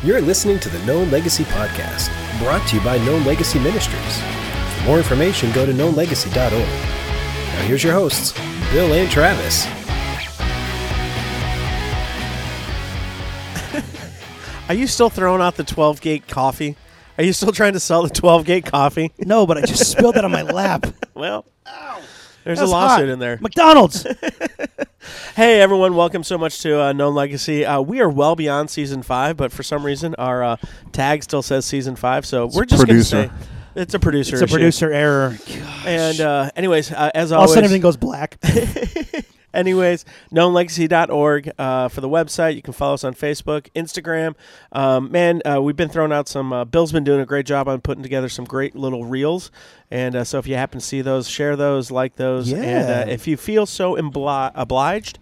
You're listening to the Known Legacy Podcast, brought to you by Known Legacy Ministries. For more information, go to knownlegacy.org. Now here's your hosts, Bill and Travis. Are you still throwing out the 12-gate coffee? Are you still trying to sell the 12-gate coffee? No, but I just spilled it on my lap. Well, there's That's a lawsuit hot. in there. McDonald's. Hey, everyone. Welcome so much to Known Legacy. We are well beyond Season 5, but for some reason, our tag still says Season 5, so we're just going to say it's a producer It's a issue. producer error. Gosh. And anyways, as all of always... a sudden everything goes black. Anyways, knownlegacy.org for the website. You can follow us on Facebook, Instagram. We've been throwing out some... Bill's been doing a great job on putting together some great little reels. And so if you happen to see those, share those, like those. Yeah. And if you feel so obliged.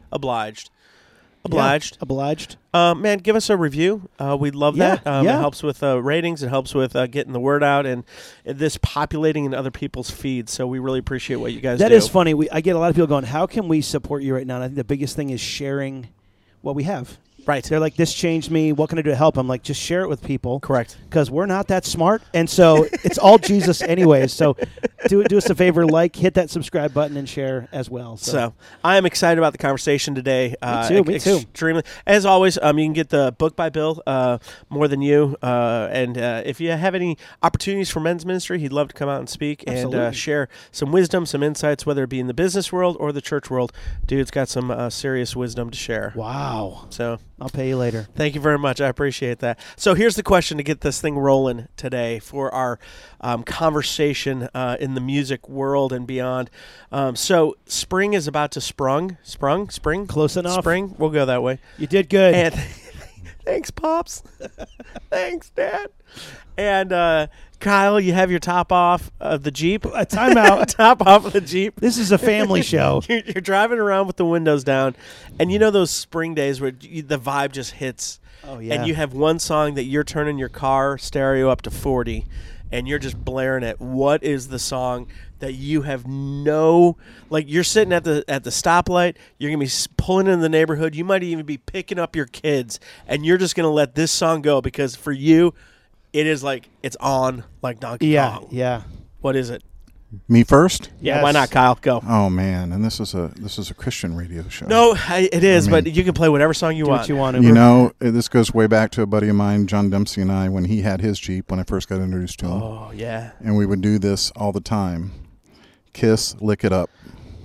Man, give us a review. We'd love that. It helps with ratings. It helps with getting the word out and this populating in other people's feeds. So we really appreciate what you guys do. That is funny. I get a lot of people going, how can we support you right now? And I think the biggest thing is sharing what we have. Right. They're like, this changed me. What can I do to help? I'm like, just share it with people. Correct. Because we're not that smart. And so it's all Jesus anyways. So do us a favor, hit that subscribe button and share as well. So I am excited about the conversation today. Me too. Extremely. As always, you can get the book by Bill, More Than You. And if you have any opportunities for men's ministry, he'd love to come out and speak and share some wisdom, some insights, whether it be in the business world or the church world. Dude's got some serious wisdom to share. Wow. So I'll pay you later. Thank you very much. I appreciate that. So here's the question to get this thing rolling today for our conversation in the music world and beyond. So spring is about to spring. Close enough. Spring. We'll go that way. You did good. And thanks, Pops. Thanks, Dad. And Kyle, you have your top off of the Jeep. A timeout. Top off of the Jeep. This is a family show. You're driving around with the windows down, and you know those spring days where the vibe just hits. Oh, yeah. And you have one song that you're turning your car stereo up to 40, and you're just blaring it. What is the song that you have you're sitting at the stoplight, you're going to be pulling in the neighborhood, you might even be picking up your kids, and you're just going to let this song go because for you, it is it's on like Donkey Kong. Yeah. What is it? Me first? Yeah, Yes. why not, Kyle? Go. Oh man, and this is a Christian radio show. No, it is, but you can play whatever song you Do want. what you want. You know, this goes way back to a buddy of mine, John Dempsey, and I, when he had his Jeep when I first got introduced to him. Oh, yeah. And we would do this all the time. Kiss, Lick It Up.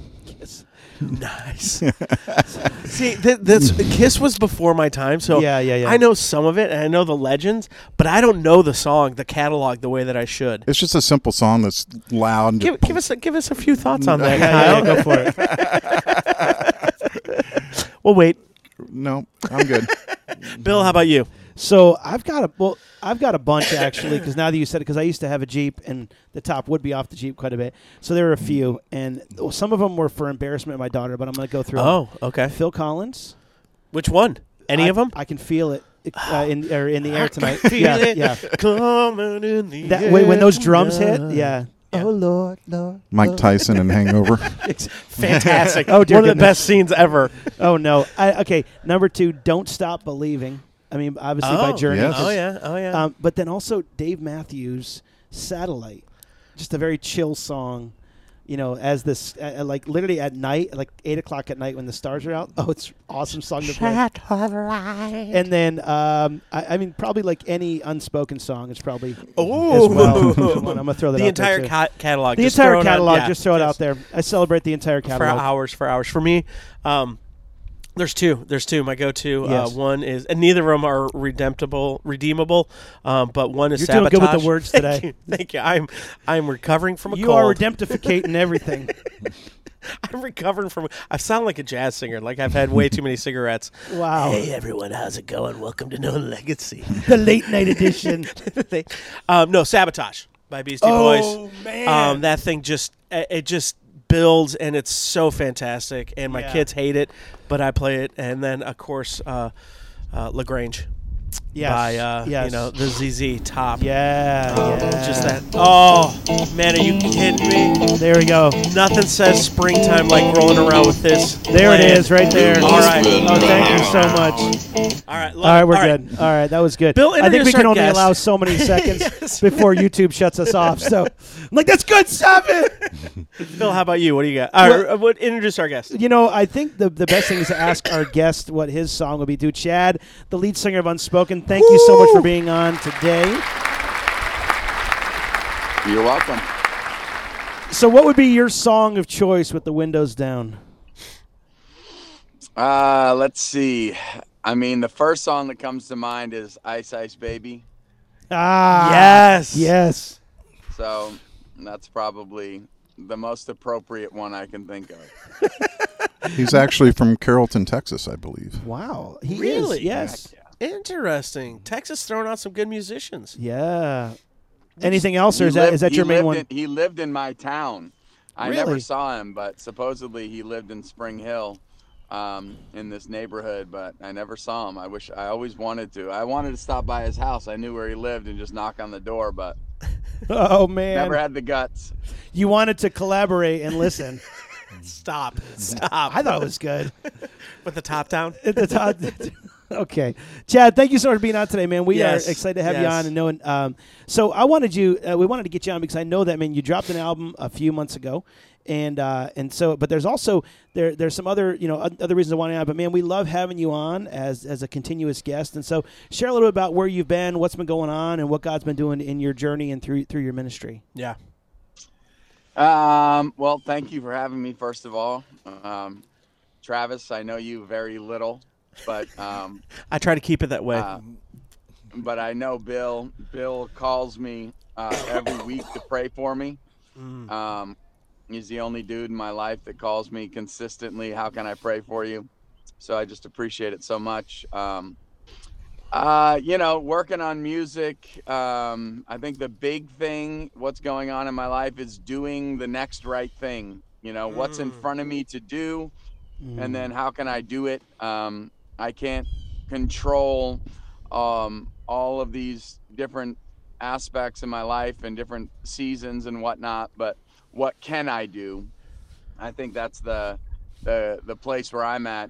Nice. See, Kiss was before my time, so Yeah. I know some of it, and I know the legends, but I don't know the song, the catalog, the way that I should. It's just a simple song that's loud. And Give us a few thoughts on that, Yeah, Kyle. go for it. Well, wait. No, I'm good. Bill, how about you? So I've got a bunch actually, because now that you said it, because I used to have a Jeep and the top would be off the Jeep quite a bit. So there were a few, and some of them were for embarrassment of my daughter, but I'm going to go through. Oh, okay. Phil Collins. Which one? Any of them? I can feel it in the air tonight. Feel it Yeah. coming in the That air when those drums hit, tonight. yeah. Yeah. Oh Lord. Mike Tyson and Hangover. Fantastic. Oh, dear One of the goodness. best scenes ever. Oh no. Okay. Number 2, Don't Stop Believing. I mean, obviously by Journey. yes. Oh, yeah. But then also Dave Matthews, Satellite. Just a very chill song, as this, literally at night, 8 o'clock at night when the stars are out. Oh, it's an awesome song to play. And then, I mean, probably like any unspoken song is probably as well. I'm going to throw that The out there, entire too. catalog. The Just entire throw it catalog, on, just throw it out there. I celebrate the entire for catalog. hours. For me, there's two. My go-to. Yes. One is, and neither of them are redeemable. But one is You're Sabotage. doing good with the words today. Thank you. I'm recovering from a You cold. are redemptificating everything. I'm recovering from. I sound like a jazz singer. Like I've had way too many cigarettes. Wow. Hey everyone, how's it going? Welcome to Known Legacy. The late night edition. No, Sabotage by Beastie Boys. Man. That thing just builds, and it's so fantastic. And my Yeah. kids hate it, but I play it. And then of course, LaGrange. Yes. by yes. the ZZ Top. Yeah. Just that. Oh man, are you kidding me? There we go. Nothing says springtime like rolling around with this. There it is, right there. All right. Oh, thank you so much. All right. All right, we're All right. good. All right, that was good. Bill, I think we introduce can our only guest. allow so many seconds before YouTube shuts us off. So I'm like, that's good. Stop it. Phil, how about you? What do you got? Introduce our guest. I think the best thing is to ask our guest what his song would be to. Chad, the lead singer of Unspoken, thank you so much for being on today. You're welcome. So what would be your song of choice with the windows down? Let's see. I mean, the first song that comes to mind is Ice Ice Baby. Ah, Yes. Yes. So that's probably the most appropriate one I can think of. He's actually from Carrollton, Texas, I believe. Wow. He Really? is. Yes. Interesting. Texas throwing out some good musicians. Yeah. Anything else, or is that your main one? He lived in my town. I Really? never saw him, but supposedly he lived in Spring Hill, in this neighborhood, but I never saw him. I always wanted to. I wanted to stop by his house. I knew where he lived and just knock on the door, but Oh, man. never had the guts. You wanted to collaborate and listen. Stop. I thought it was good. With the top down. At the top. Okay. Chad, thank you so much for being on today, man. We Yes. are excited to have you Yes. on and knowing. So I wanted we wanted to get you on because I know that, man, you dropped an album a few months ago. And so, but there's also there's some other other reasons I want to on. But man, we love having you on as a continuous guest. And so, share a little bit about where you've been, what's been going on, and what God's been doing in your journey and through your ministry. Yeah. Well, thank you for having me. First of all, Travis, I know you very little, but I try to keep it that way. but I know Bill. Bill calls me every week to pray for me. He's the only dude in my life that calls me consistently. How can I pray for you? So I just appreciate it so much. Working on music. I think the big thing, what's going on in my life, is doing the next right thing. What's in front of me to do, and then how can I do it? I can't control all of these different aspects in my life and different seasons and whatnot, but what can I do? I think that's the place where I'm at.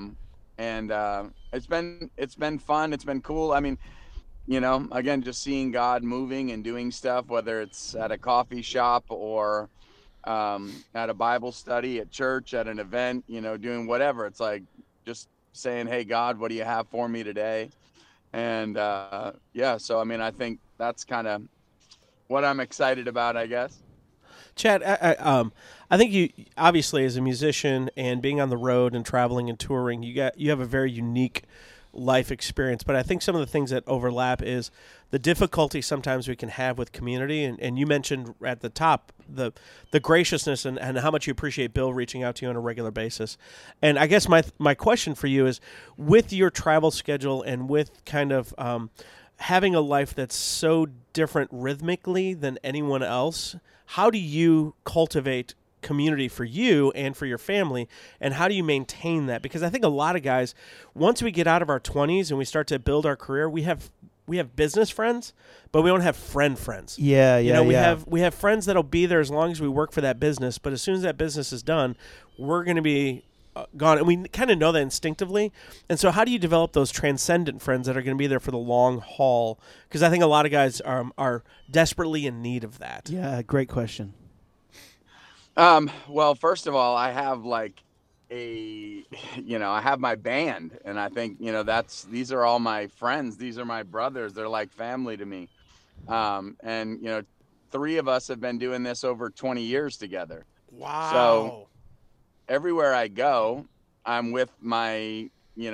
It's been fun. It's been cool. I mean, again, just seeing God moving and doing stuff, whether it's at a coffee shop or at a Bible study, at church, at an event, doing whatever. It's like just saying, hey, God, what do you have for me today? And so, I mean, I think that's kind of what I'm excited about, I guess. Chad, I think you obviously, as a musician and being on the road and traveling and touring, you have a very unique life experience. But I think some of the things that overlap is the difficulty sometimes we can have with community. And you mentioned at the top the graciousness and how much you appreciate Bill reaching out to you on a regular basis. And I guess my question for you is, with your travel schedule and with kind of having a life that's so different rhythmically than anyone else, how do you cultivate community for you and for your family, and how do you maintain that? Because I think a lot of guys, once we get out of our 20s and we start to build our career, we have business friends, but we don't have friends. Yeah, We have friends that'll be there as long as we work for that business, but as soon as that business is done, we're going to be gone, and we kind of know that instinctively. And so how do you develop those transcendent friends that are going to be there for the long haul? Because I think a lot of guys are desperately in need of that. Yeah, great question. Well, first of all, I have I have my band, and I think, these are all my friends. These are my brothers. They're like family to me. And, 3 of us have been doing this over 20 years together. Wow. So everywhere I go, I'm with my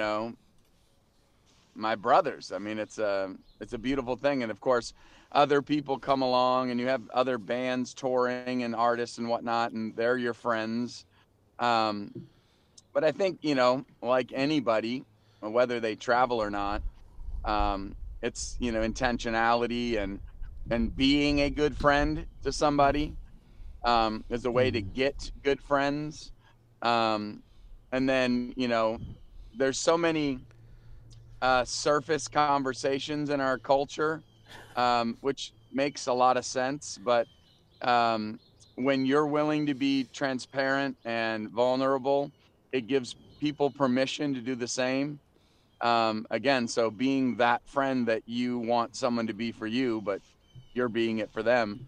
brothers. I mean, it's a beautiful thing. And of course, other people come along, and you have other bands touring and artists and whatnot, and they're your friends. But I think, like anybody, whether they travel or not, it's, intentionality and being a good friend to somebody is a way to get good friends. And then, there's so many surface conversations in our culture, which makes a lot of sense. But when you're willing to be transparent and vulnerable, it gives people permission to do the same. Again, so being that friend that you want someone to be for you, but you're being it for them.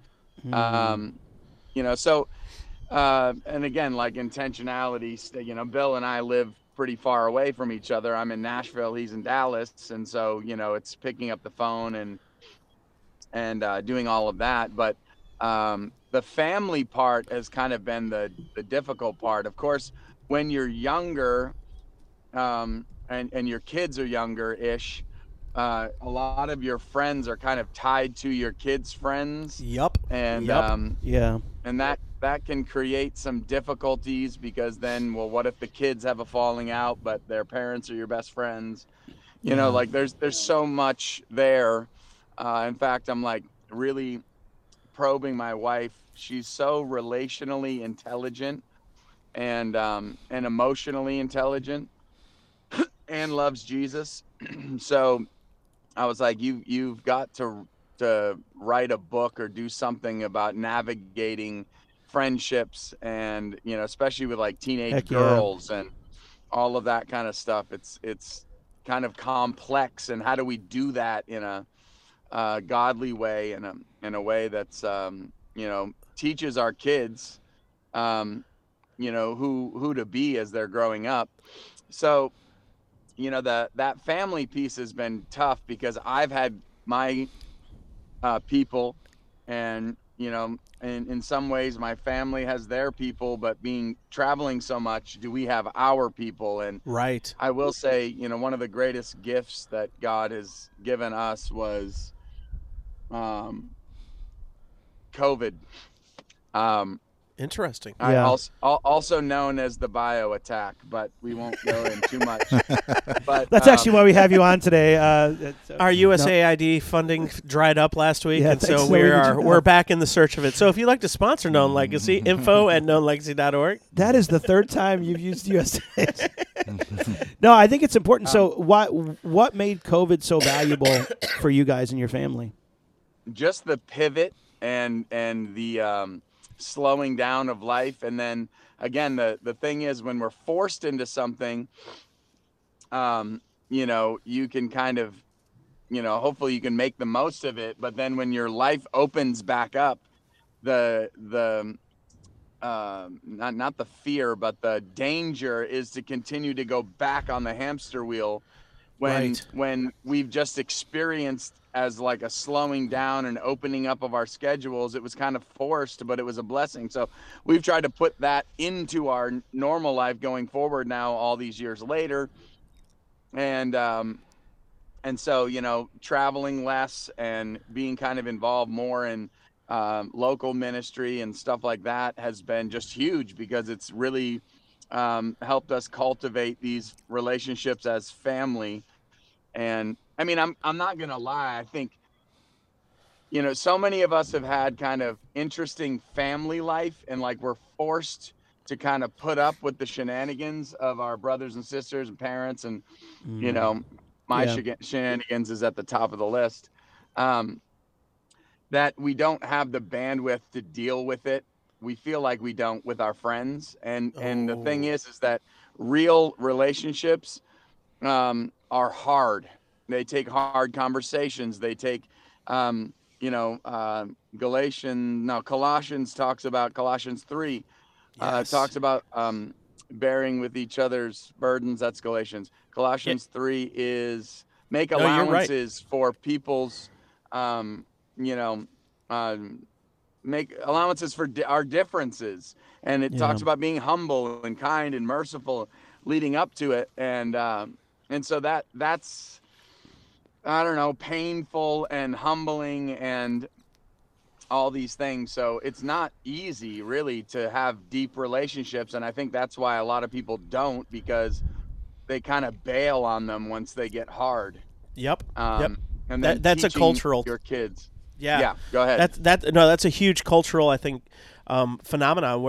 So and again, like intentionality, Bill and I live pretty far away from each other. I'm in Nashville, he's in Dallas, and so it's picking up the phone and doing all of that. But the family part has kind of been the difficult part. Of course, when you're younger, and your kids are younger-ish, a lot of your friends are kind of tied to your kids' friends. Yep. And and that can create some difficulties, because then, well, what if the kids have a falling out, but their parents are your best friends? Like there's so much there. In fact, I'm like really probing my wife. She's so relationally intelligent and emotionally intelligent and loves Jesus. So I was like, you've got to write a book or do something about navigating friendships, and especially with like teenage girls and all of that kind of stuff. It's kind of complex, and how do we do that in a godly way, in a way that's teaches our kids who to be as they're growing up. So that family piece has been tough, because I've had my people, and in some ways my family has their people, but traveling so much, do we have our people? And right. I will say, one of the greatest gifts that God has given us was COVID. Interesting. Also known as the bio attack, but we won't go in too much. But that's actually why we have you on today. Our USAID funding dried up last week, and so we're back in the search of it. So if you'd like to sponsor Known Legacy, info@knownlegacy.org. That is the third time you've used USAID. No, I think it's important. So what made COVID so valuable for you guys and your family? Just the pivot and the slowing down of life. And then again, the thing is, when we're forced into something, you can kind of, hopefully you can make the most of it. But then when your life opens back up, not the fear, but the danger is to continue to go back on the hamster wheel when we've just experienced as like a slowing down and opening up of our schedules. It was kind of forced, but it was a blessing. So we've tried to put that into our normal life going forward now, all these years later. And so, traveling less and being kind of involved more in local ministry and stuff like that has been just huge, because it's really helped us cultivate these relationships as family. And I mean, I'm not going to lie. I think, so many of us have had kind of interesting family life, and like we're forced to kind of put up with the shenanigans of our brothers and sisters and parents. And, shenanigans is at the top of the list, that we don't have the bandwidth to deal with it. We feel like we don't with our friends. And the thing is that real relationships are hard. They take hard conversations. They take, Colossians talks about, Colossians 3 talks about bearing with each other's burdens. That's Galatians. Colossians 3 is make allowances for people's, make allowances for our differences. And it talks about being humble and kind and merciful leading up to it. And so that's, I don't know, painful and humbling and all these things. So it's not easy really to have deep relationships. And I think that's why a lot of people don't, because they kind of bail on them once they get hard. Yep. And then that's a cultural, your kids. Yeah. Go ahead. That's a huge cultural, I think, phenomenon where,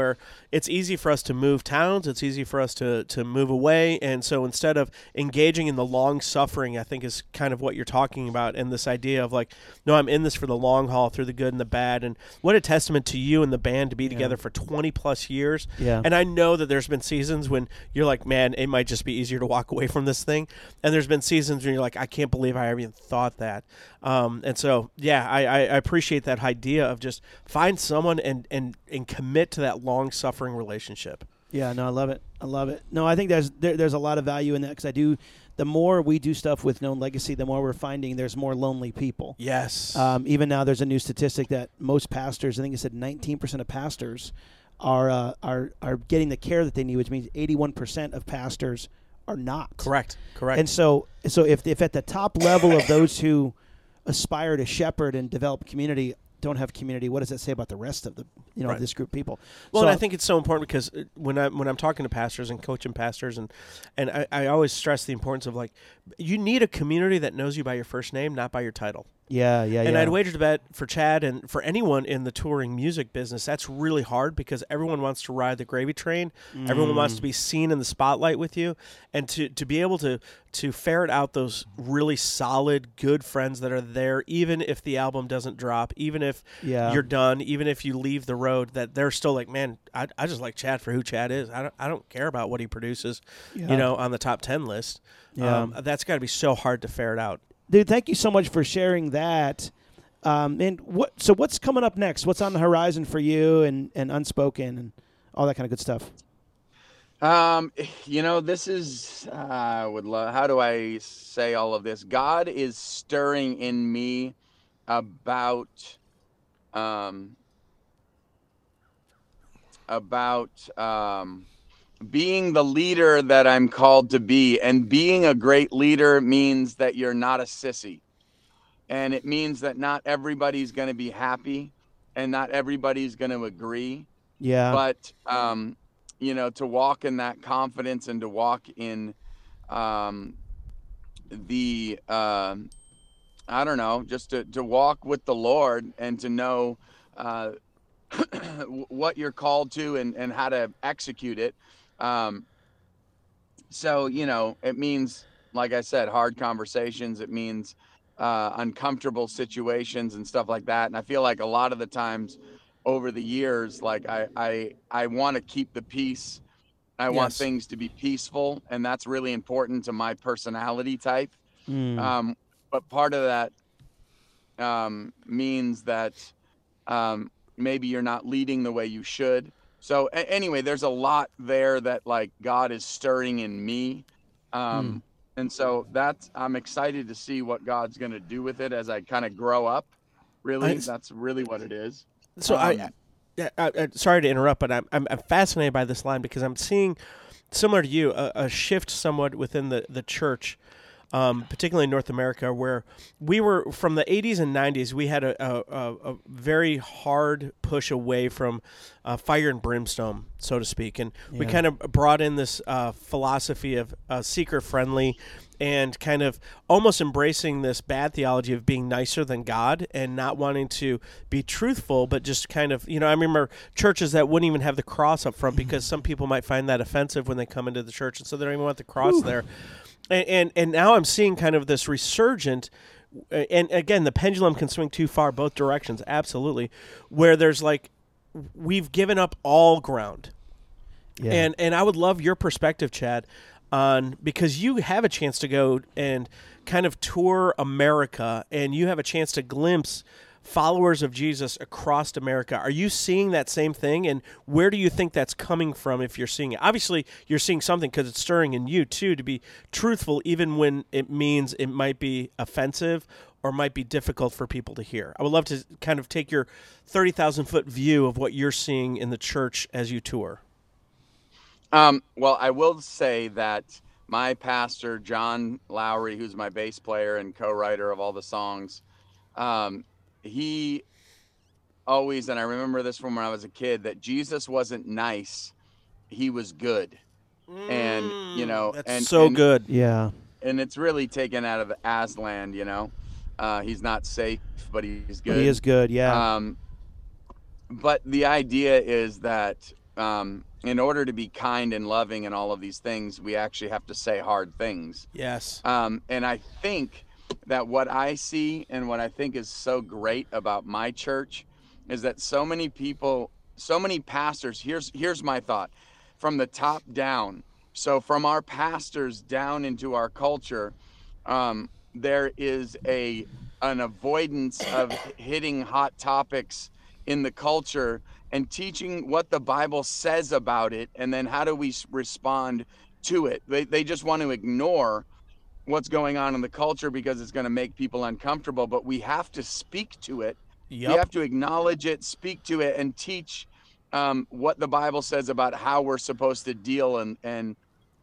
it's easy for us to move towns. It's easy for us to move away. And so instead of engaging in the long suffering, I think is kind of what you're talking about. And this idea of like, no, I'm in this for the long haul through the good and the bad. And what a testament to you and the band to be together for 20 plus years. Yeah. And I know that there's been seasons when you're like, man, it might just be easier to walk away from this thing. And there's been seasons when you're like, I can't believe I even thought that. And so, yeah, I appreciate that idea of just find someone and commit to that long suffering relationship. Yeah, no, I love it. I love it. No, I think there's a lot of value in that because the more we do stuff with Known Legacy, the more we're finding there's more lonely people. Yes. Even now, there's a new statistic that most pastors, I think it said 19% of pastors are getting the care that they need, which means 81% of pastors are not. Correct. And so if at the top level of those who aspire to shepherd and develop community don't have community, what does that say about the rest of the Right. this group of people? Well, So and I think it's so important because when I'm talking to pastors and coaching pastors, and I always stress the importance of like, you need a community that knows you by your first name, not by your title. yeah. And I'd wager to bet for Chad and for anyone in the touring music business, that's really hard because everyone wants to ride the gravy train. Everyone wants to be seen in the spotlight with you. And to be able to ferret out those really solid, good friends that are there, even if the album doesn't drop, even if you're done, even if you leave the road, that they're still like, man, I just like Chad for who Chad is. I don't care about what he produces, on the top 10 list. Yeah. That's got to be so hard to ferret out. Dude, thank you so much for sharing that. And what's coming up next? What's on the horizon for you and Unspoken and all that kind of good stuff? This is how do I say all of this? God is stirring in me about being the leader that I'm called to be. And being a great leader means that you're not a sissy. And it means that not everybody's going to be happy and not everybody's going to agree. Yeah. But, to walk in that confidence and to walk in just to walk with the Lord and to know what you're called to and how to execute it. It means, like I said, hard conversations. It means uncomfortable situations and stuff like that. And I feel like a lot of the times over the years, like I want to keep the peace. I want things to be peaceful, and that's really important to my personality type. But part of that means that maybe you're not leading the way you should. So anyway, there's a lot there that like God is stirring in me. And so I'm excited to see what God's going to do with it as I kind of grow up. Really, that's really what it is. So I sorry to interrupt, but I'm fascinated by this line because I'm seeing, similar to you, a shift somewhat within the church, particularly in North America, where we were from the 80s and 90s. We had a very hard push away from fire and brimstone, so to speak, and we kind of brought in this philosophy of seeker friendly. And kind of almost embracing this bad theology of being nicer than God and not wanting to be truthful, but just kind of, I remember churches that wouldn't even have the cross up front because some people might find that offensive when they come into the church, and so they don't even want the cross there. And now I'm seeing kind of this resurgent, and again, the pendulum can swing too far both directions, absolutely, where there's like, we've given up all ground. Yeah. And I would love your perspective, Chad, because you have a chance to go and kind of tour America, and you have a chance to glimpse followers of Jesus across America. Are you seeing that same thing? And where do you think that's coming from if you're seeing it? Obviously, you're seeing something because it's stirring in you, too, to be truthful, even when it means it might be offensive or might be difficult for people to hear. I would love to kind of take your 30,000-foot view of what you're seeing in the church as you tour. Well, I will say that my pastor, John Lowry, who's my bass player and co-writer of all the songs, he always, and I remember this from when I was a kid, that Jesus wasn't nice, he was good. And, that's good. Yeah. And it's really taken out of Aslan, he's not safe, but he's good. He is good. Yeah. But the idea is that, in order to be kind and loving and all of these things, we actually have to say hard things. Yes. And I think that what I see and what I think is so great about my church is that so many people, so many pastors, here's my thought, from the top down. So from our pastors down into our culture, there is an avoidance of hitting hot topics in the culture and teaching what the Bible says about it, and then how do we respond to it. They just want to ignore what's going on in the culture because it's going to make people uncomfortable, but we have to speak to it. Yep. We have to acknowledge it, speak to it, and teach what the Bible says about how we're supposed to deal and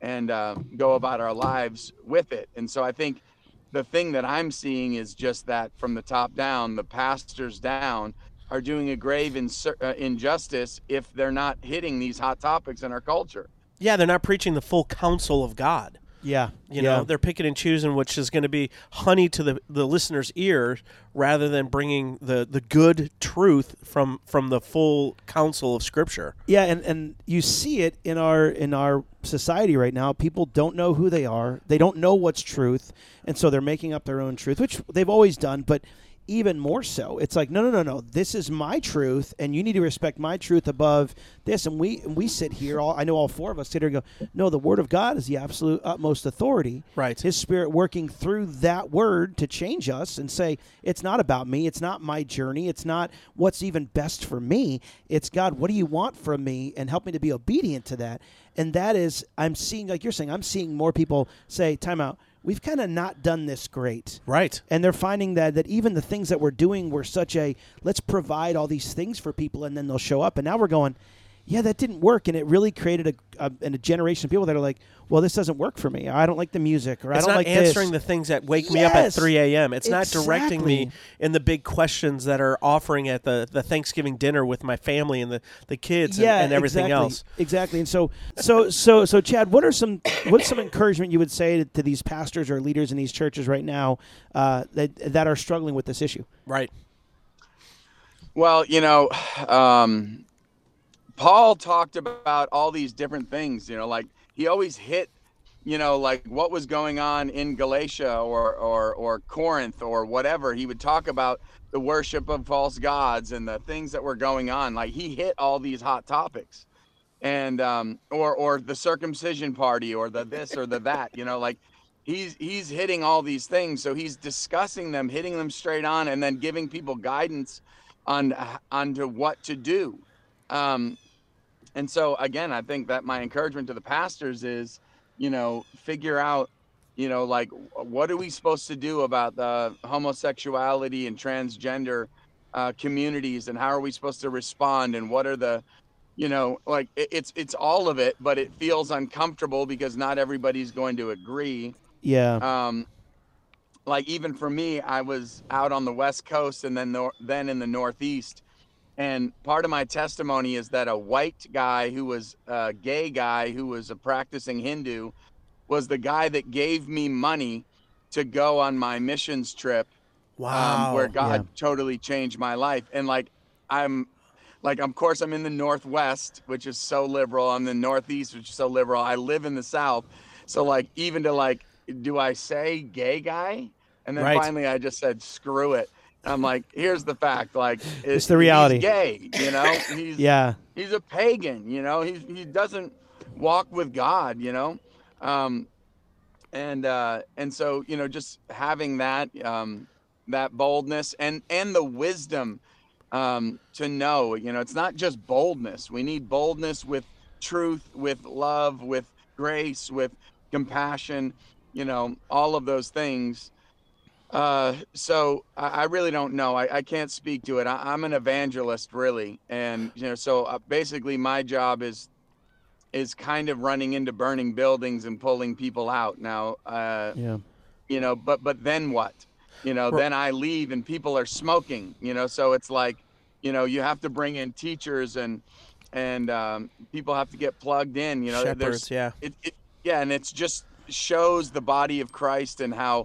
go about our lives with it. And so I think the thing that I'm seeing is just that from the top down, the pastors down are doing a grave injustice if they're not hitting these hot topics in our culture. Yeah, they're not preaching the full counsel of God. Yeah. You know, they're picking and choosing which is going to be honey to the listener's ear rather than bringing the good truth from the full counsel of Scripture. Yeah, and you see it in our society right now. People don't know who they are. They don't know what's truth, and so they're making up their own truth, which they've always done, but even more so. It's like, no. This is my truth, and you need to respect my truth above this. And we sit here, I know all four of us sit here and go, no, the Word of God is the absolute utmost authority. Right. His Spirit working through that Word to change us and say, it's not about me. It's not my journey. It's not what's even best for me. It's, God, what do you want from me? And help me to be obedient to that. And that is, I'm seeing, like you're saying, I'm seeing more people say, time out. We've kind of not done this great. Right. And they're finding that even the things that we're doing were such a, let's provide all these things for people and then they'll show up. And now we're going, yeah, that didn't work. And it really created a generation of people that are like, well, this doesn't work for me. I don't like the music, or I don't like this. It's not answering the things that wake me up at 3 a.m. It's not directing me in the big questions that are offering at the Thanksgiving dinner with my family and the kids and everything else. Exactly. And so Chad, what's some encouragement you would say to these pastors or leaders in these churches right now that are struggling with this issue? Right. Well, Paul talked about all these different things, like he always hit, like what was going on in Galatia or Corinth or whatever. He would talk about the worship of false gods and the things that were going on. Like he hit all these hot topics, and or the circumcision party or the this or the that, like he's hitting all these things. So he's discussing them, hitting them straight on, and then giving people guidance onto what to do. And so, again, I think that my encouragement to the pastors is, figure out, like, what are we supposed to do about the homosexuality and transgender communities, and how are we supposed to respond, and what are the, like, it's all of it, but it feels uncomfortable because not everybody's going to agree. Yeah. Like, even for me, I was out on the West Coast and then in the Northeast. And part of my testimony is that a white guy who was a gay guy who was a practicing Hindu was the guy that gave me money to go on my missions trip. Wow. Where God totally changed my life. And of course, I'm in the Northwest, which is so liberal. I'm in the Northeast, which is so liberal. I live in the South. So even do I say gay guy? And then finally I just said, screw it. I'm like, here's the fact. Like, it's the reality. He's gay, He's a pagan, he doesn't walk with God, and so, just having that, that boldness and the wisdom, to know, it's not just boldness. We need boldness with truth, with love, with grace, with compassion, all of those things. So I really don't know. I can't speak to it. I'm an evangelist, really. And, so basically my job is kind of running into burning buildings and pulling people out now. But then what? Then I leave and people are smoking, so it's like, you have to bring in teachers and people have to get plugged in, Shepherds, and it's just shows the body of Christ and how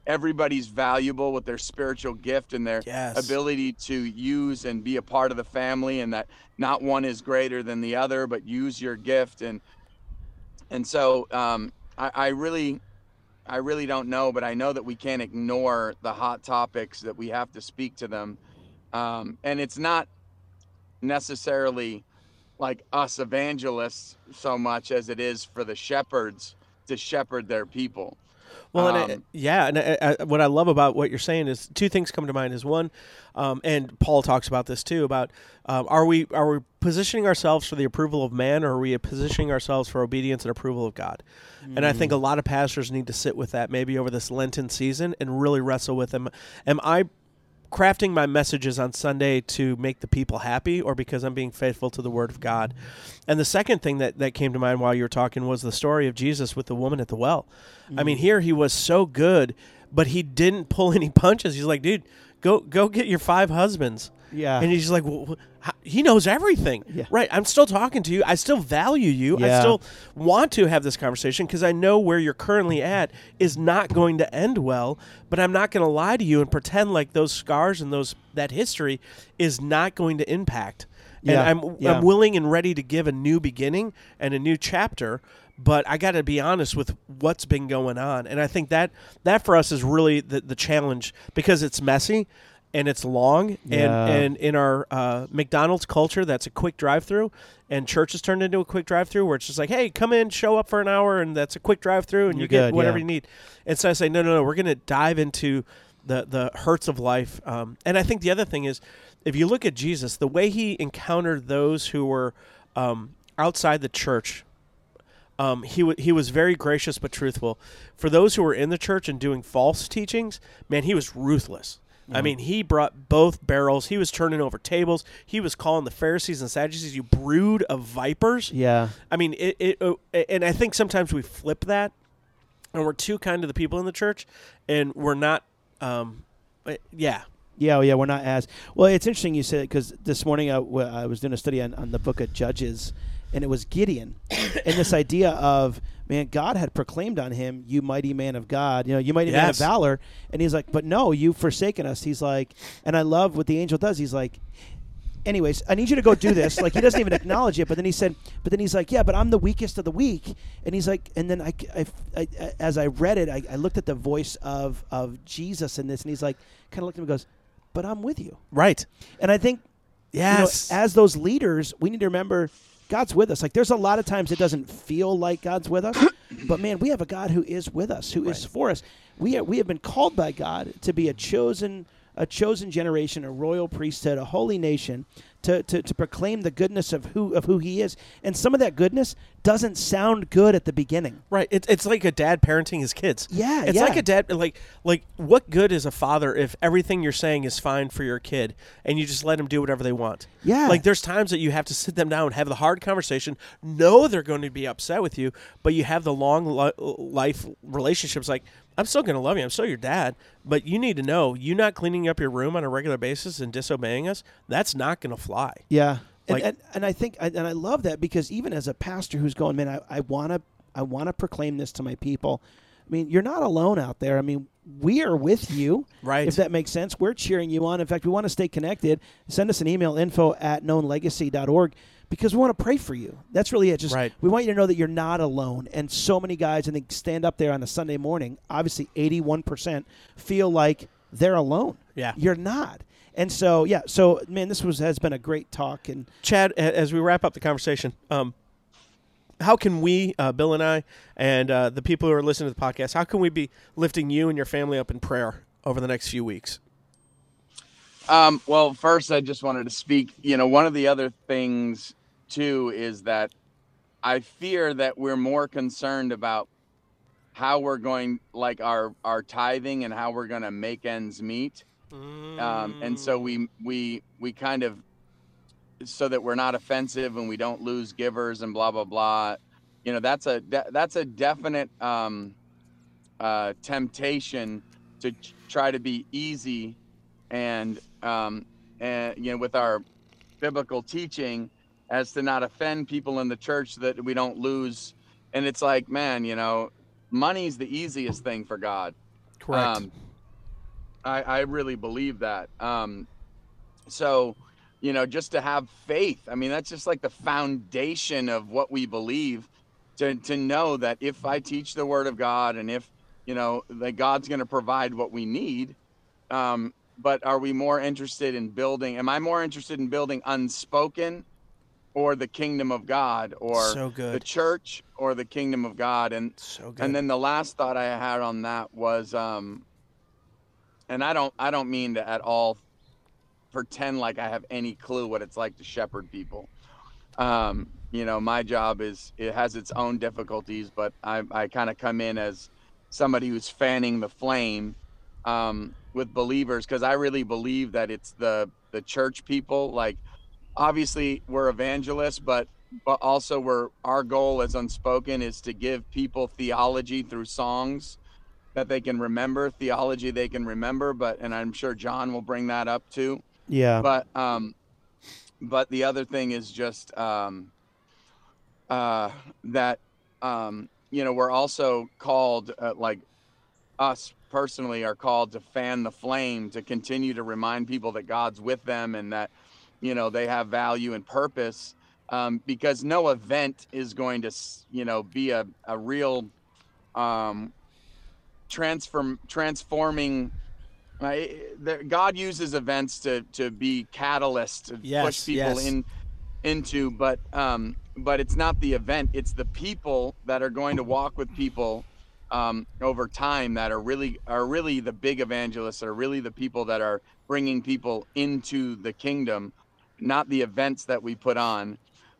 everybody's valuable with their spiritual gift and their ability to use and be a part of the family, and that not one is greater than the other, but use your gift. And so I really don't know, but I know that we can't ignore the hot topics, that we have to speak to them. And it's not necessarily like us evangelists so much as it is for the shepherds to shepherd their people. Well, and what I love about what you're saying is two things come to mind. Is one, and Paul talks about this too, about are we positioning ourselves for the approval of man, or are we positioning ourselves for obedience and approval of God? And I think a lot of pastors need to sit with that maybe over this Lenten season and really wrestle with them. Am I crafting my messages on Sunday to make the people happy, or because I'm being faithful to the Word of God? And the second thing that came to mind while you were talking was the story of Jesus with the woman at the well. I mean, here he was so good, but he didn't pull any punches. He's like, dude, go get your 5 husbands. Yeah. And he's like, well, he knows everything. Yeah. Right. I'm still talking to you. I still value you. Yeah. I still want to have this conversation because I know where you're currently at is not going to end well, but I'm not going to lie to you and pretend like those scars and that history is not going to impact. Yeah. And I'm willing and ready to give a new beginning and a new chapter, but I got to be honest with what's been going on. And I think that for us is really the challenge, because it's messy and it's long. And in our McDonald's culture, that's a quick drive-through, and church has turned into a quick drive-through where it's just like, hey, come in, show up for an hour, and that's a quick drive-through, and you get whatever you need. And so I say, no, we're going to dive into the hurts of life. And I think the other thing is, if you look at Jesus, the way he encountered those who were outside the church, he was very gracious but truthful. For those who were in the church and doing false teachings, man, he was ruthless. I mean, he brought both barrels. He was turning over tables. He was calling the Pharisees and Sadducees, you brood of vipers. Yeah. I mean, and I think sometimes we flip that, and we're too kind to the people in the church, and we're not, Yeah, we're not as... Well, it's interesting you said it, because this morning I was doing a study on the book of Judges, and it was Gideon. And this idea of, man, God had proclaimed on him, you mighty man of God, you mighty man of valor. And he's like, but no, you've forsaken us. He's like, and I love what the angel does. He's like, anyways, I need you to go do this. Like, he doesn't even acknowledge it. But then he's like, yeah, but I'm the weakest of the weak. And he's like, and then I as I read it, I looked at the voice of Jesus in this, and he's like, kind of looked at him and goes, but I'm with you. Right. And I think, as those leaders, we need to remember God's with us. Like, there's a lot of times it doesn't feel like God's with us, but man, we have a God who is with us, who is for us. We have been called by God to be a chosen generation, a royal priesthood, a holy nation, to proclaim the goodness of who he is. And some of that goodness doesn't sound good at the beginning. Right. It's like a dad parenting his kids. Yeah. It's like a dad, like what good is a father if everything you're saying is fine for your kid and you just let them do whatever they want? Yeah. Like, there's times that you have to sit them down and have the hard conversation, know they're going to be upset with you, but you have the long life relationships like, I'm still going to love you. I'm still your dad, but you need to know you're not cleaning up your room on a regular basis and disobeying us. That's not going to fly. Yeah. Like, and I think, and I love that, because even as a pastor who's going, man, I want to proclaim this to my people. I mean, you're not alone out there. I mean, we are with you. Right. If that makes sense. We're cheering you on. In fact, we want to stay connected. Send us an email, info@knownlegacy.org. Because we want to pray for you. That's really it. Just we want you to know that you're not alone. And so many guys, and they stand up there on a Sunday morning, obviously 81% feel like they're alone. Yeah. You're not. And so, so man, this has been a great talk. And Chad, as we wrap up the conversation, how can we, Bill and I, and the people who are listening to the podcast, how can we be lifting you and your family up in prayer over the next few weeks? Well, first, I just wanted to speak. One of the other things too is that I fear that we're more concerned about how we're going, like our tithing and how we're going to make ends meet. And so we kind of, so that we're not offensive and we don't lose givers and blah, blah, blah. That's a definite temptation to try to be easy and with our biblical teaching as to not offend people in the church, so that we don't lose. And it's like, man, money's the easiest thing for God. Correct. I really believe that. So, just to have faith, I mean, that's just like the foundation of what we believe, to know that if I teach the word of God, and if, that God's going to provide what we need. But are we more interested in building? Am I more interested in building unspoken, or the kingdom of God, or So good. the church, or the kingdom of God? And So good. and then the last thought I had on that was, and I don't mean to at all pretend like I have any clue what it's like to shepherd people. My job it has its own difficulties, but I kind of come in as somebody who's fanning the flame, with believers, because I really believe that it's the church people. Like, obviously we're evangelists, but also our goal as Unspoken is to give people theology through songs that they can remember, theology they can remember. And I'm sure John will bring that up too. Yeah. But the other thing is just that we're also called, like us personally are called to fan the flame, to continue to remind people that God's with them, and that they have value and purpose, because no event is going to be a real transforming. God uses events to be catalyst, to push people into, but it's not the event, it's the people that are going to walk with people over time that are really the big evangelists, are really the people that are bringing people into the kingdom, not the events that we put on.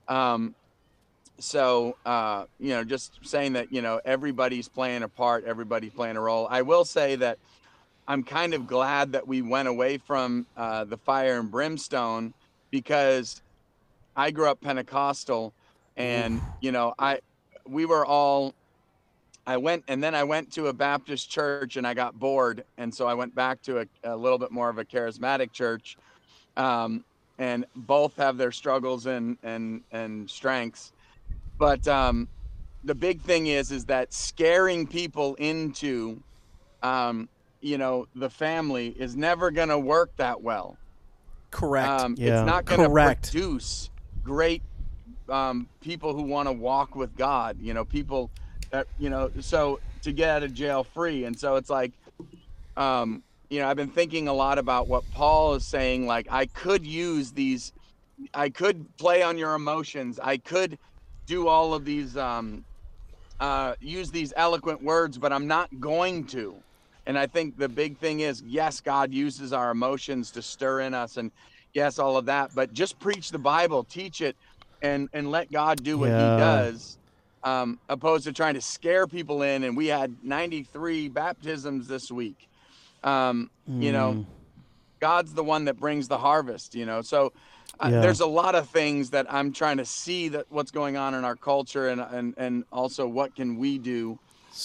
So just saying that everybody's playing a part, everybody's playing a role. I will say that I'm kind of glad that we went away from the fire and brimstone, because I grew up Pentecostal, and I went to a Baptist church, and I got bored, and so I went back to a little bit more of a charismatic church, and both have their struggles and strengths. But the big thing is that scaring people into the family is never going to work that well. Correct. It's not going to produce great people who want to walk with God, people that, so to get out of jail free. And so it's like, I've been thinking a lot about what Paul is saying. Like, I could play on your emotions. I could do all of these, use these eloquent words, but I'm not going to. And I think the big thing is, yes, God uses our emotions to stir in us, and yes, all of that, but just preach the Bible, teach it, and let God do what he does, opposed to trying to scare people in. And we had 93 baptisms this week. God's the one that brings the harvest, so there's a lot of things that I'm trying to see, that what's going on in our culture, and also what can we do.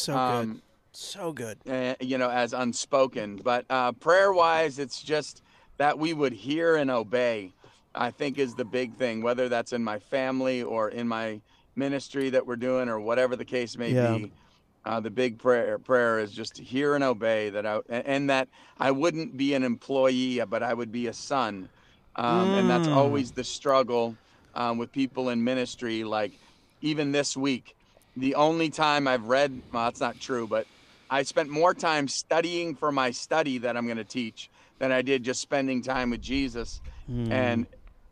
So good. As Unspoken. But prayer-wise, it's just that we would hear and obey, I think, is the big thing, whether that's in my family or in my ministry that we're doing, or whatever the case may be. The big prayer is just to hear and obey, that I wouldn't be an employee, but I would be a son. And that's always the struggle with people in ministry. Like, even this week, the only time I've read, well, that's not true, but I spent more time studying for my study that I'm going to teach than I did just spending time with Jesus. And,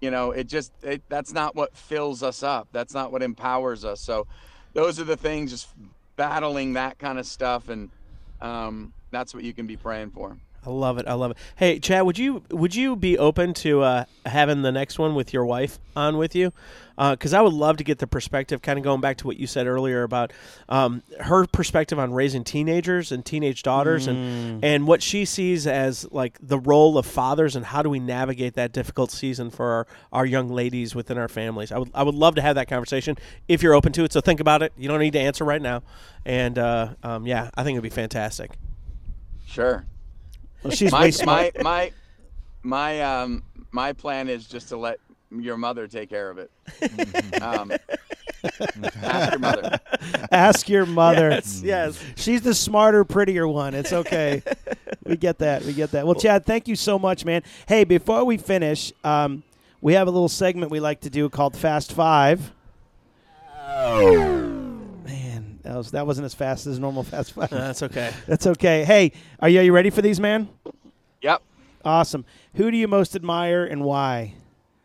that's not what fills us up. That's not what empowers us. So those are the things, just battling that kind of stuff. And that's what you can be praying for. I love it. Hey, Chad, would you be open to having the next one with your wife on with you? Because I would love to get the perspective, kind of going back to what you said earlier about her perspective on raising teenagers and teenage daughters, and what she sees as like the role of fathers, and how do we navigate that difficult season for our young ladies within our families. I would love to have that conversation if you're open to it. So think about it. You don't need to answer right now. And I think it'd be fantastic. Sure. Well, she's my plan is just to let your mother take care of it. Ask your mother. Ask your mother. Yes. She's the smarter, prettier one. It's okay. We get that. Well, Chad, thank you so much, man. Hey, before we finish, we have a little segment we like to do called Fast Five. Man, that wasn't as fast as normal Fast Five. That's okay. That's okay. Hey, are you ready for these, man? Yep. Awesome. Who do you most admire and why?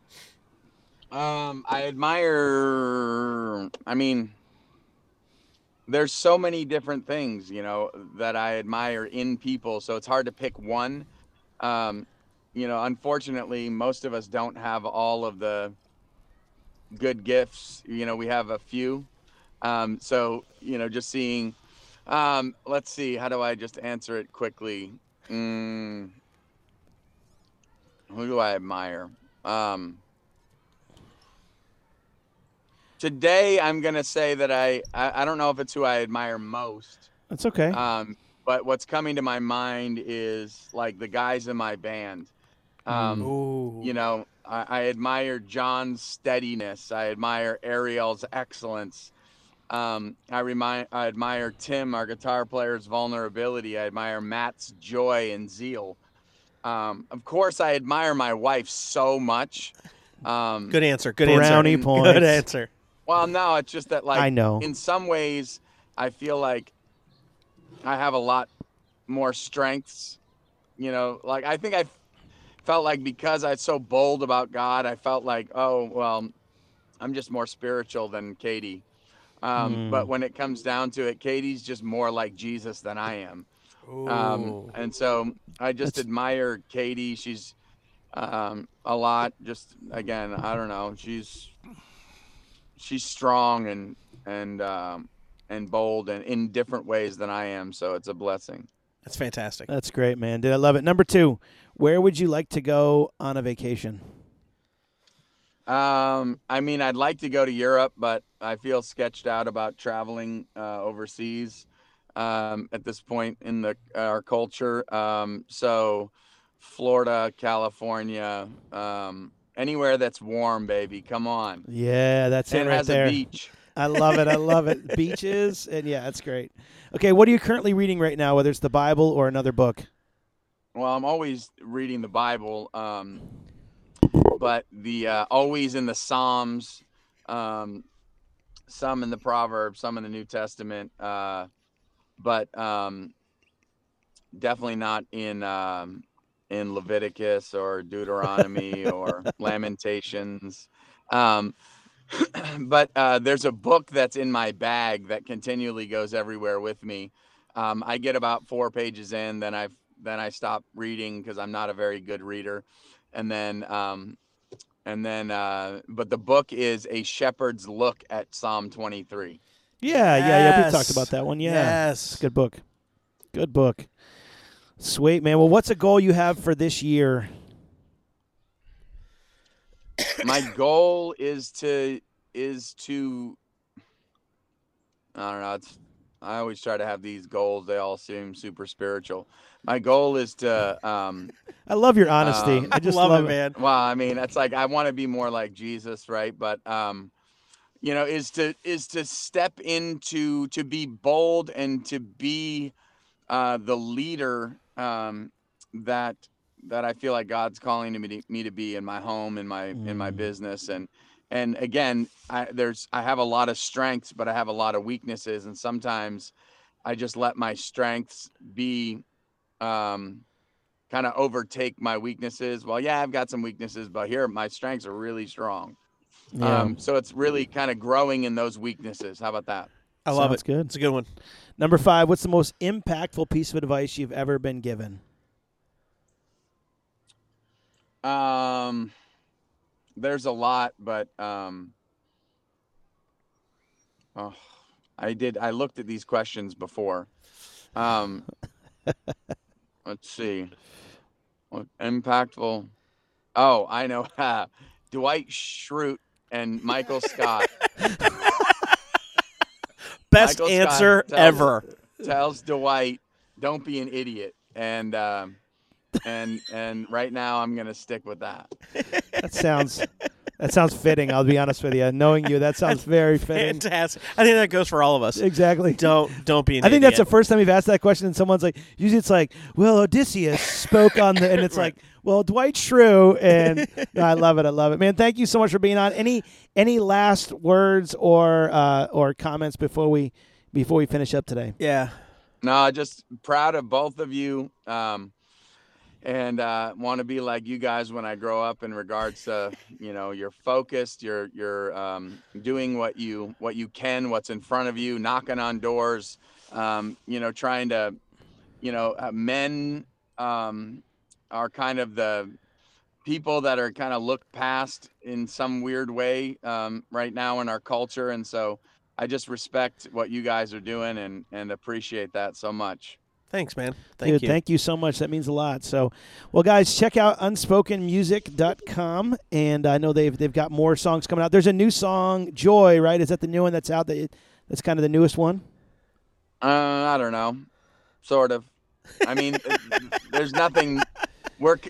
I admire. I mean, there's so many different things, that I admire in people. So it's hard to pick one. Unfortunately, most of us don't have all of the good gifts. We have a few. So, just seeing, let's see, how do I just answer it quickly? Who do I admire? Today, I'm going to say that I don't know if it's who I admire most. That's okay. But what's coming to my mind is like the guys in my band. Ooh. I admire John's steadiness. I admire Ariel's excellence. I admire Tim, our guitar player's vulnerability. I admire Matt's joy and zeal. Of course, I admire my wife so much. Good answer. Good Brownie answer. points. Good answer. Well, no, it's just that, like, I know. in some ways, I feel like I have a lot more strengths. Like, I think I felt like because I'm so bold about God, I felt like, oh, well, I'm just more spiritual than Katie. But when it comes down to it, Katie's just more like Jesus than I am. And so I just admire Katie. She's a lot. Just, again, I don't know. She's strong and bold and in different ways than I am. So it's a blessing. That's fantastic. That's great, man. Did I love it? Number 2, where would you like to go on a vacation? I mean, I'd like to go to Europe, but I feel sketched out about traveling overseas at this point in our culture. So Florida, California, anywhere that's warm, baby. Come on. Yeah, that's it And right has there. a beach. I love it. Beaches, and yeah, that's great. Okay, what are you currently reading right now, whether it's the Bible or another book? Well, I'm always reading the Bible, but always in the Psalms, some in the Proverbs, some in the New Testament, but definitely not in Leviticus or Deuteronomy or Lamentations. But there's a book that's in my bag that continually goes everywhere with me. I get about 4 pages in, then I stop reading because I'm not a very good reader, and then but the book is A Shepherd's Look at Psalm 23. Yeah. We talked about that one. Yeah, Yes. it's a good book. Good book. Sweet, man. Well, what's a goal you have for this year? My goal is to I don't know, I always try to have these goals. They all seem super spiritual. My goal is to I love your honesty. I just love love it, man. well, I mean, that's like I want to be more like Jesus, right? But is to step into, to be bold and to be the leader that I feel like God's calling me to be in my home, in my business, and again, I have a lot of strengths, but I have a lot of weaknesses, and sometimes I just let my strengths be kind of overtake my weaknesses. Well, yeah, I've got some weaknesses, but here my strengths are really strong. Yeah. So it's really kind of growing in those weaknesses. How about that? I love Sounds it. good. It's a good one. Number 5, what's the most impactful piece of advice you've ever been given? There's a lot, but I looked at these questions before. Let's see. What impactful? Oh, I know. Dwight Schrute and Michael Scott. Best Michael answer Scott ever. Tells Dwight, "Don't be an idiot." And right now I'm gonna stick with that. That sounds That sounds fitting. I'll be honest with you. Knowing you, that sounds very fitting. Fantastic. I think that goes for all of us. Exactly. Don't be an I think that's the idiot. first time we've asked that question, and someone's like, usually it's like, well, Odysseus spoke on the, and it's Right. like, well, Dwight Schrute, and no, I love it, man. Thank you so much for being on. Any last words or comments before we finish up today? Yeah. No, just proud of both of you, and want to be like you guys when I grow up. In regards to, you're focused, you're doing what you can, what's in front of you, knocking on doors, trying to, men are kind of the people that are kind of looked past in some weird way right now in our culture, and so I just respect what you guys are doing and appreciate that so much. Thanks, man. Dude, thank you so much. That means a lot. So, well, guys, check out unspokenmusic.com, and I know they've got more songs coming out. There's a new song, Joy, right? Is that the new one that's out? That's kind of the newest one? I don't know. Sort of. I mean, there's nothing. We're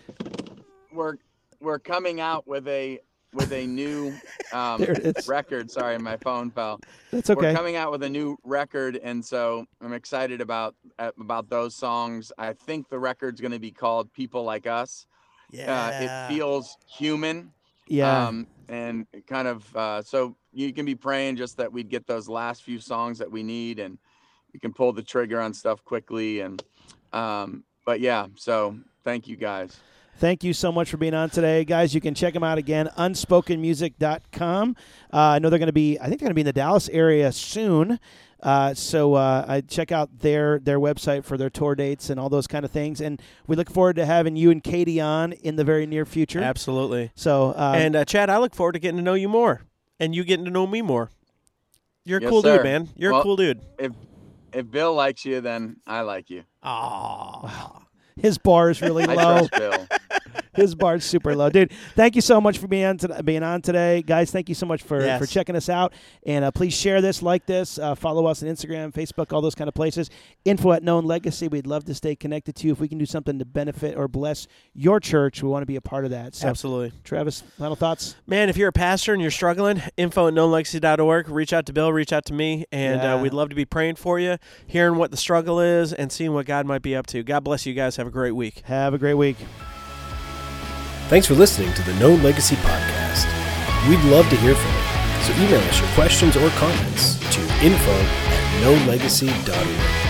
coming out with a new There it is. record. Sorry, my phone fell. That's okay. We're coming out with a new record, and so I'm excited about those songs. I think the record's going to be called People Like Us. Yeah. It feels human. Yeah. And kind of so you can be praying just that we'd get those last few songs that we need, and you can pull the trigger on stuff quickly. And but yeah, so thank you guys. Thank you so much for being on today. Guys, you can check them out again, unspokenmusic.com. I know I think they're going to be in the Dallas area soon. So I check out their website for their tour dates and all those kind of things. And we look forward to having you and Katie on in the very near future. Absolutely. So And Chad, I look forward to getting to know you more and you getting to know me more. You're a Yes, cool sir. dude, man. You're a cool dude. If Bill likes you, then I like you. Aww. his bar is really I low. trust Bill. His bar's super low. Dude, thank you so much for being on today. Guys, thank you so much for checking us out. And please share this, like this, follow us on Instagram, Facebook, all those kind of places. Info@Known Legacy. We'd love to stay connected to you. If we can do something to benefit or bless your church, we want to be a part of that. So, Absolutely. Travis, final thoughts? Man, if you're a pastor and you're struggling, info@knownlegacy.org. Reach out to Bill, reach out to me, and we'd love to be praying for you, hearing what the struggle is, and seeing what God might be up to. God bless you guys. Have a great week. Have a great week. Thanks for listening to the Known Legacy Podcast. We'd love to hear from you, so email us your questions or comments to info@knownlegacy.org.